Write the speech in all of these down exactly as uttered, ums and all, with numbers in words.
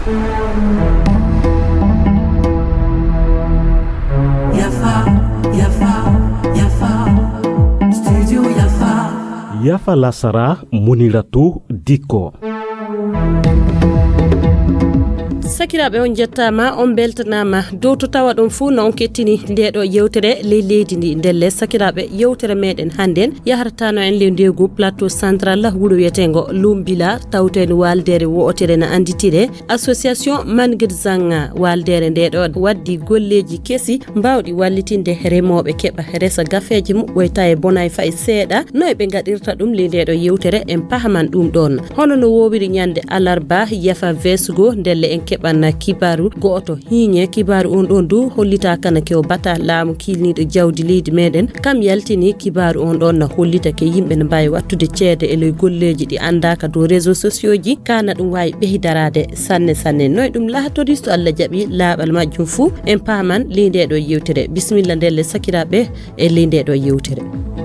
Yafa Lasara Muniratu Diko. Sakiraɓe on jettama on beltanama dow to tawa ɗum fu non kettini ndeɗo yewtere ley leydi ndi ndelle sakiraɓe yewtere meɗen hannden yahartano en le ndegu plateau central wuuro wiyetego Lumbila tawten waldere wotere na anditire association Mangedzanga waldere ndeɗo waddi golleji kesi mbawɗi wallitinde remoɓe keɓa resa gafeji muɓɓoyta e bonay fay seeɗa noy ɓe gaɗirta ɗum le ndeɗo yewtere en pahaman ɗum ɗon hono no wowiri ñande alarba yafa vesgo ndelle en keɓanna kibaru goto hiñe kibaru on ɗon du hollita kana kew bata laamu kilniɗo jawdi leydi meɗen kam yaltini kibaru on ɗon na hollita ke yimɓe ne mbawi wattude ceede e ley golleji ɗi andaka dow réseaux sociaux ji kana ɗum wawi ɓeydarade sanne sanne noy ɗum lahatori so Allah jaaɓi laaɓal majjum fou en paman ley ndeɗo yewtere bisimilla ndelle sakiraɓe e ley ndeɗo yewtere.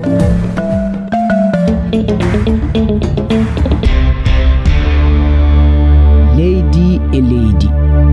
Leydi e leydi.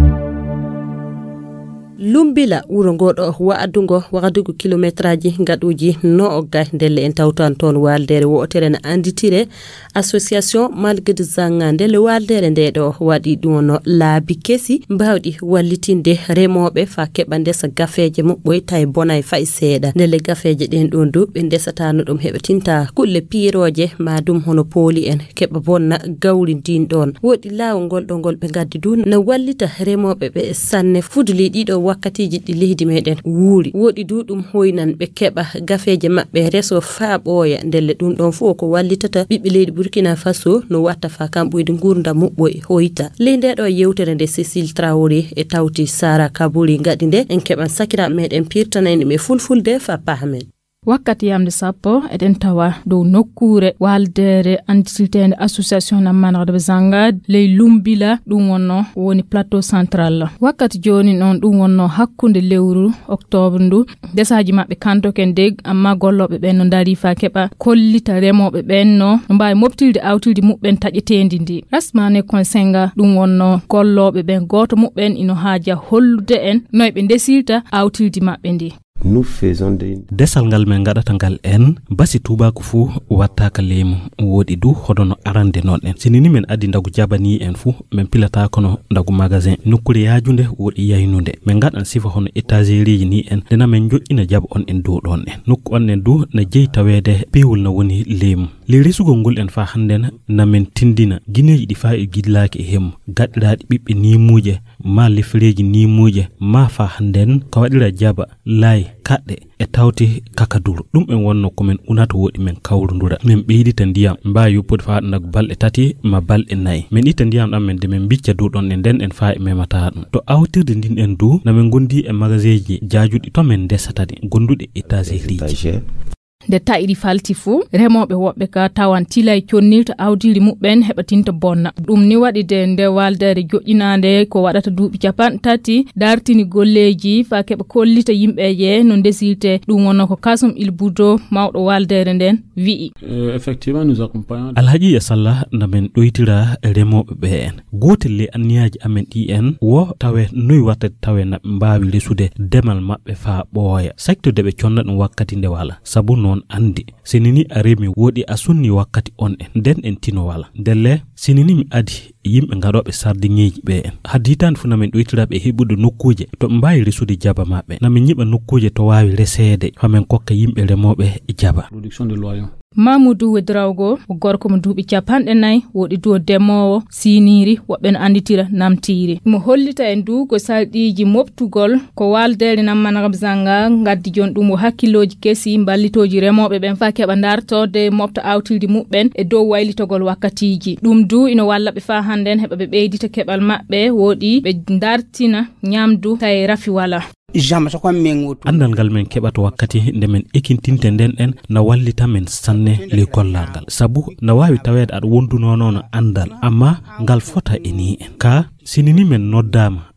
Lumbila wuro ngoɗo wa'adungo wa'adugo kilometraji ngaduji no ogga ndelle en tawtan ton waldere wotere na anditire association Mangedzanga ndelle waldere ndeɗo waɗi ɗum no laabi kesi mbawɗi wallitinde remoɓe fa keɓa ndesa gafeje muɓɓoyta e bonay fay seeɗa ndelle gafeje ɗen ɗon du ɓe ndesatano ɗum heɓetinta kulle piiroje ma ɗum hono pooli en keɓa bonna gawri din ɗon woɗi lawol ngol ɗo ngol ɓe gaddi du na wallita remoɓe ɓe sanne fuduli ɗiɗo wakkatiji ɗi leydi meɗen wuuri woɗi du ɗum hoynan ɓe keɓa gafeje maɓɓe reso fa ɓooya ndelle ɗum ɗon fu ko wallitata ɓiɓɓe leydi Burkina Faso no watta fa kam ɓuyde gurdam muɓɓoy hoyta ley ndeɗo yewtere nde Cécile Traoré e tawti Sara Kabouri gaɗi nde en keɓan sakiraɓe meɗen pirtana en ɓe fulfulde fa pahamen. Wakkati yamde sappo eɗen tawa dow nokkure waldere andititende association na Mangedzanga ley Lumbila ɗum wonno woni plateau central. Wakkati joni non ɗum wonno hakkunde lewru octobre ndu desaji mabɓe kantoken deg amma golloɓe ɓen no dari fa keɓa kollita remoɓe ɓen no mbawi moftilde awtilde muɓɓen taƴetendi ndi rasmane konsenga ɗum wonno golloɓe ɓen goto muɓɓen ino haaja hollude en noy ɓe desirta awtilde mabɓe ndi. Nous faisons des desal ngal men gadata ngal en basi tubako fu wattaka lemu wodi du hodono arande non en sinini men adi ndagu jabani en fu men pilata kono ndagu magasin nukkure yaajunde wodi yaynude men gadan sifa hono étagère ni en dena men joddina jab on en do don en nukku on en du na jeyi tawede pewul na woni lemu li resugo ngol en fa handen na men tindina gineji di fa e gidlaaki e hem gaddiraadi bibbe ni muje ma lefreji ni muje ma fa handen ka wadira jaba lay kadde e tawti kakaduru dum en wonno ko men unato wodi men kawrundura men beydita ndiyam mba yoppude fa nag balde tati ma balde nay men ita ndiyam dam men de men bicca du don en den en fa e memata dum to awtirde din en du na men gondi e magasinji jaajudi to men desatade gondude étagère de tairi falti fu remoɓe woɓɓe ka tawan tilay connirta awdiri muɓɓen heɓatinta bonna ɗum ni waɗi de nde waldere joƴƴinande ko waɗata duuɓi capan tati dartini golleji fa keɓa kollita yimɓeje no desirte ɗum wonno ko Kasum Il Boudo mawɗo waldere nden wi'i effectivement nous accompagnons alhaji ya sallah namen ɗoytira remoɓe ɓe en gotel le anniyaji amen ɗi en wo tawe noy watta tawe na mbawi resude demal maɓɓe fa ɓooya saktude ɓe conna ɗum wakkati nde wala sabu non andi sinini aremi wodi asunni wakkati on en den en tino wala delle sinini mi adi yimbe ngarobe sardiŋeji be en haditan fu namen ɗoytiraɓe heɓude nokkuje to mbawi resude jaba maɓɓe namin nyiɓa nokkuje to wawi resede famen kokka yimɓe remoɓe jaba production de loyaux Mamoudou Wedrawgo gorko mo duuɓi capanɗe nayi woɗi duwo demowo siniri woɓɓe no anditira namtiri mo hollita en du ko salɗiji moftugol ko waldere nam Mangedzanga gaddi jon ɗum o hakkiloji kesi ballitoji remoɓe ɓen fa keɓa dartode mofta awtilde muɓɓen e dow waylitogol wakkatiji ɗum du ino walla ɓe fa handen heɓa ɓe ɓeydita keɓal maɓɓe woɗi ɓe dartina ñamdu tawi rafi wala jam so ko men wotu andal gal men kebato wakkati nde men ekintinte den en na wallita men sanne le kollangal sabu na wawi tawede ad wonduno non andal amma ngal fota eni en ka sinini men noddama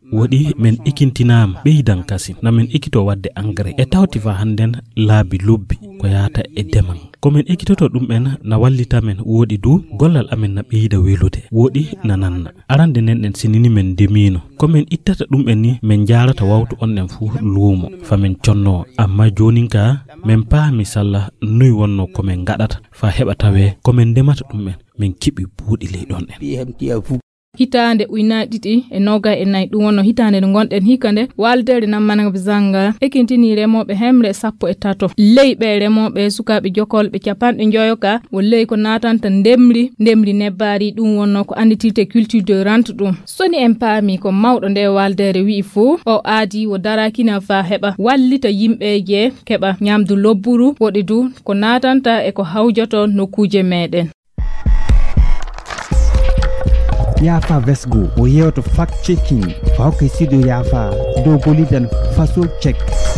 wodi men ikintinama beydan kasi na men ikito wadde engrais e tawti fa handen laabi lubbi ko yaata e deman komen ikitoto dum en na wallita men wodi du gollal amen na beyda welude wodi nananna arande nen en sinini men demino komen ittata dum en ni men jarata wawtu onnen fu luumo famen conno amma joninka men paami salla noy wonno komen gadata fa heba tawe komen demata dum en men kibi buudi ley don en hitande uyna didi e noga e nay dum wonno hitande no gonden hikande waldere nammana bizanga ekintini remobe hemre sappo e tato leybe remobe sukabe jokolbe capande joyoka wolley ko natanta ndemri ndemri nebbari dum wonno ko anditirte culture de rente dum soni en paami ko mawdo nde waldere wi fu o aadi wo darakina fa heba wallita yimbe je keba nyamdu lobburu wodi du ko natanta e ko hawjoto nokkuje meden Yafa Vesgo o yewto fact checking fawke studio Yafa do goliden faso check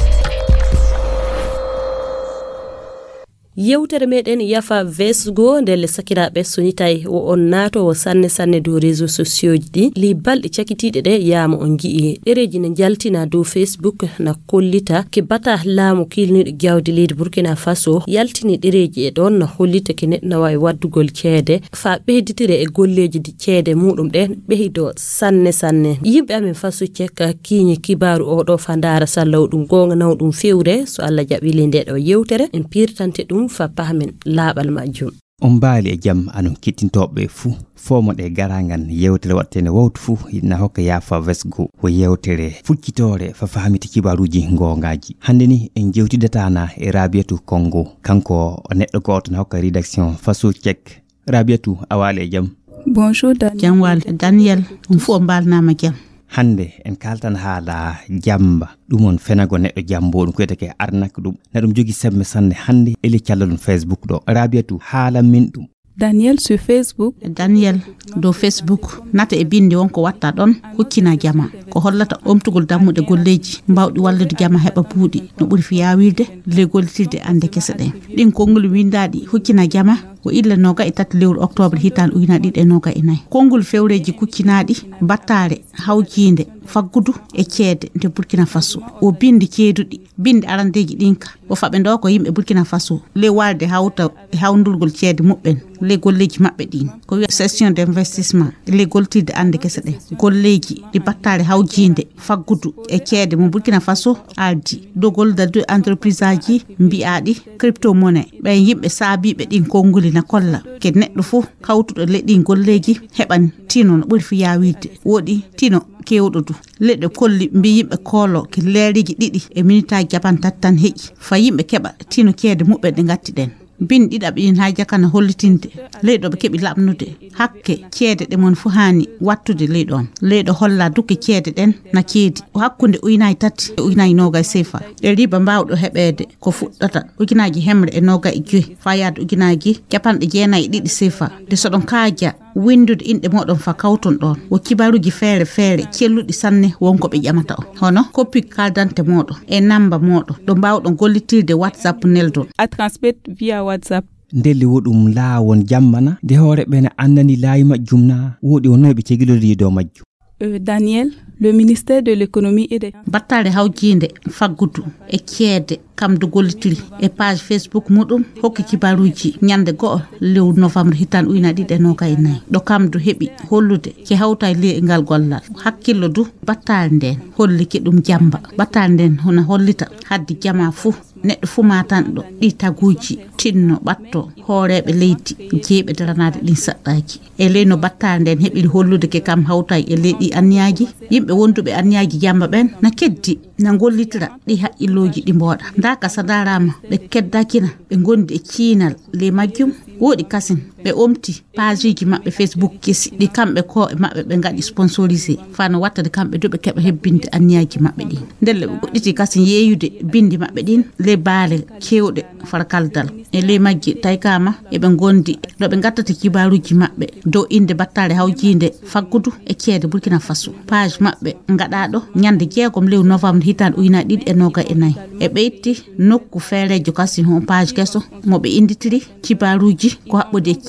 yewtere meden yafa vesgo ndelle sakiraabe sonitay o on nato o sanne sanne do réseaux sociaux di li balde ciakitide de yama on gi dereji ne jaltina do Facebook na kollita ke bata laamu kilni jawdi leydi Burkina Faso yaltini dereji e don na hollita ke net na way waddugol ceede fa beyditire e golleji di ceede mudum den beydo sanne sanne yimbe amen faso cekka kiñi kibaru o do fandara sallaw dum gonga nawdum fewre so Allah jabili nde do yewtere en pirtante dum fa pahmen laabal majjum on baali e jam anon kittintobe fu fomo de garangan yewtere wattene wawtu fu na hokka Yafa Vesgo wo yewtere fukkitore fa fahamiti kibaruji ngongaji hande ni en jewtidata e Rabiatu Congo kanko neddo goto na hokka rédaction faso check Rabiatu awale jam bonjour Janwal Daniel on fu on balnama jam hande en kaltan haala jamba dumon fenago neddo jambo dum ko yetake arnak dum nedum jogi semme sande hande eli callalon Facebook do Rabiatu haala min dum Daniel sur Facebook Daniel do Facebook nata e bindi wonko watta don huccina jama ko hollata omtugol dammude golleji mbawdi wallude jama heba buudi no buri fi yawirde le goltirde ande kese den din kongol windaadi huccina jama ko illa noga e tat lewru octobre hitan uyna did e noga e nay kongol fewreji kuccinaadi battare hawjinde faggudu e ceede de Burkina Faso o bindi ceedudi bindi arandeji dinka o fabe ndo ko yimbe Burkina Faso le walde hawta hawndulgol ceede mubben le golleji mabbe din ko wi session d'investissement le goltirde ande kese den golleji di battare hawjinde faggudu e ceede mo Burkina Faso aldi dogol da de entreprise aji mbiadi crypto money be yimbe saabibe din kongoli na kolla ke neddo fu kawtudo leddi golleji heban tino no buri fi yawide wodi tino kewdudu ledde kolli mbi yimbe kolo ke leeriji didi e minita japan tattan heji fa yimbe keba tino keede mubbe de ngatti den bin dida bin haaja kana hollitinde leydo be kebi labnude hakke ceede de mon fu hani wattude leydon leydo holla dukke ceede den na ceedi hakkunde uynay tati uynay noga sefa e riba mbawdo hebede ko fuddata ujinaji hemre e noga e joy fayad ujinaji japande jeenay didi sefa de sodon kaaja windude inde modon fa kawton don wo kibaruji feere feere celludi sanne wonko be jamata o hono copie cardante modo e namba modo do mbawdon gollitirde WhatsApp neldon a transmet via WhatsApp ndeli wodum laawon jammana de hoore bene andani laayi majjumna wodi wonoybe cegilori do majju euh, Daniel le ministère de l'économie et des battare hawjinde faggudu e ceede kam do gollitiri e page Facebook mudum hokki kibaruji nyande go lew novembre hitan uyna dide no kay nay do kam do hebi hollude ci hawtay le ngal gollal hakkillo du battare den holliki dum jamba battare den hona hollita haddi jama fu neddo fu matan do di taguji tinno batto hoorebe leydi jebe daranade din saddaki e leno battare den hebi hollude ke kam hawtay e leydi anniyaaji yimbe wondube anniyaaji jamba ben na keddi na gollitira di haqiloji di mboda ndaka sadarama be keddakina be gondi e ciinal le majjum wodi kasin be omti page ji mabbe Facebook kesi di kambe ko e mabbe be ngadi sponsorisé fana watta de kambe do be keba hebbinde anniyaaji mabbe di ndelle be goditi kasin yeyude bindi mabbe din le baale kewde farkaldal e le majji taykama e be gondi do be gattata kibaruji mabbe do inde battare hawjinde faggudu e ceede Burkina Faso page mabbe ngadado nyande jeegom lew novembre hitan uyna did e noga e nay e beytti nokku feerejo kasin hon page keso mo be inditiri kibaruji ko habbude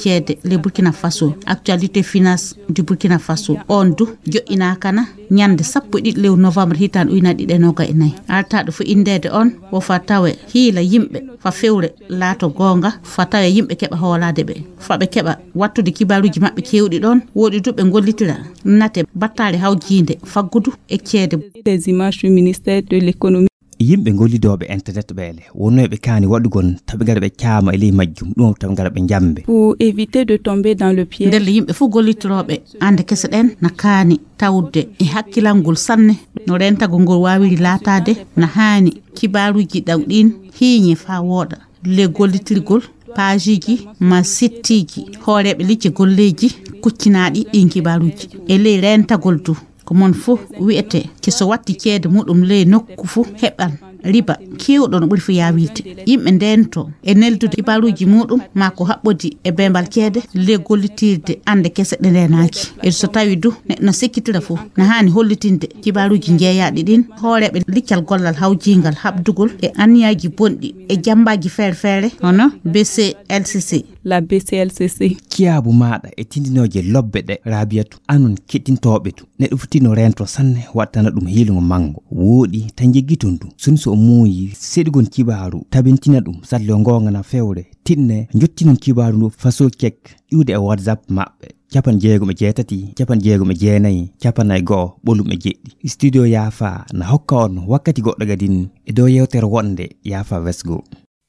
ceede le Burkina Faso actualité finance du Burkina Faso on du jo'ina kana nyande sappo ɗiɗi lew novembre hitan uyna ɗiɗi noga e nayi alta do fu indede on wo fa tawe hiila yimɓe fa fewre laato gonga fa tawe yimɓe keɓa hoolade ɓe fa ɓe keɓa wattude kibaruji maɓɓe kewɗi ɗon woɗi duɓe gollitira nate battale hawjinde faggudu e ceede des images du ministère de l'économie. yimɓe gollidoɓe internet ɓeele wonnoɓe kaani waɗugol taɓe gara ɓe caama e ley majjum ɗum taɓe gara ɓe jambe pour éviter de tomber dans le piège. ndelle yimɓe fof gollitoroɓe ande kese ɗen na kaani tawde e hakkilangol sanne no rentago ngol wawiri laatade na haani kibaruji ɗawɗin hiiñe fa wooɗa le gollitirgol pagiji ma sittiji hooreɓe licce golleji kuccinaɗi ɗin kibaruji e ley rentagol du ko mon fu wi'ete ke so watti ceede muɗum ley nokku fu heɓan riba kewɗo no ɓuri fu yawirde yimɓe ndento e neldude kibaruji muɗum ma ko haɓɓodi e bembal ceede le gollitirde ande kese ɗe ndenaki e so tawi du neɗɗo sikkitira fu na hani hollitinde kibaruji jeeyaɗi ɗin hooreɓe liccal gollal hawjingal habdugol e anniyaji bonɗi e jambaji feere feere hono B C L C C la B C L C C kiyaabu maɗa e tindinoje lobbe ɗe Rabiatu anon keɗɗintoɓe tu neɗɗo futino rento sanne wattana ɗum hiilugo mango wooɗi tan jeggiton du sun so muuyi seɗigon kibaru tabintina ɗum salle ngongana fewre tinne jottinon kibaru ndu faso kek iwde e WhatsApp maɓɓe capan jeegom e jeetati capan jeegom e jeenayi capanay go'o ɓolum e jeɗɗi studio Yafa na hokka on wakkati goɗɗo gadin e dow yewtere wonde Yafa Vesgo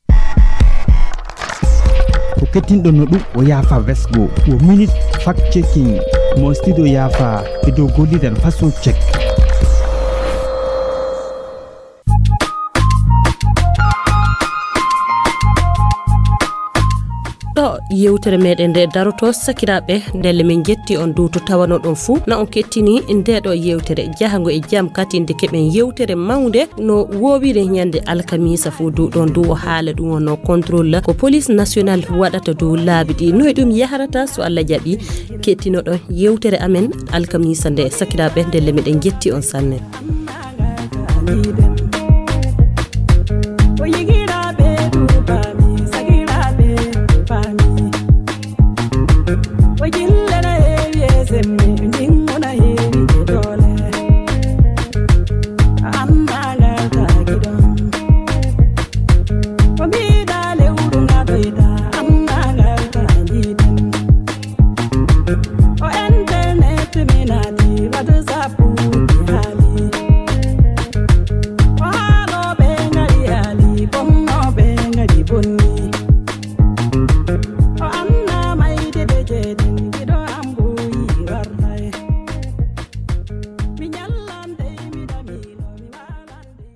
ko kettinɗon no ɗum o Yafa Vesgo wo minute fact checking mo studio Yafa e dow gollidan façon check ɗo yewtere meɗen nde daroto sakiraɓe ndelle min jetti on dow to tawano ɗon fuu na on kettini nde ɗo yewtere jahango e jaam kati nde keɓen yewtere mawde no wowire ñande alkamisa fuu dow ɗon dow o haala ɗum wonno contrôle ko police national waɗata dow laabi ɗi noye ɗum yahrata so Allah jaɓi kettinoɗon yewtere amen alkamisa nde sakiraɓe ndelle meɗen jetti on sanne. Oye,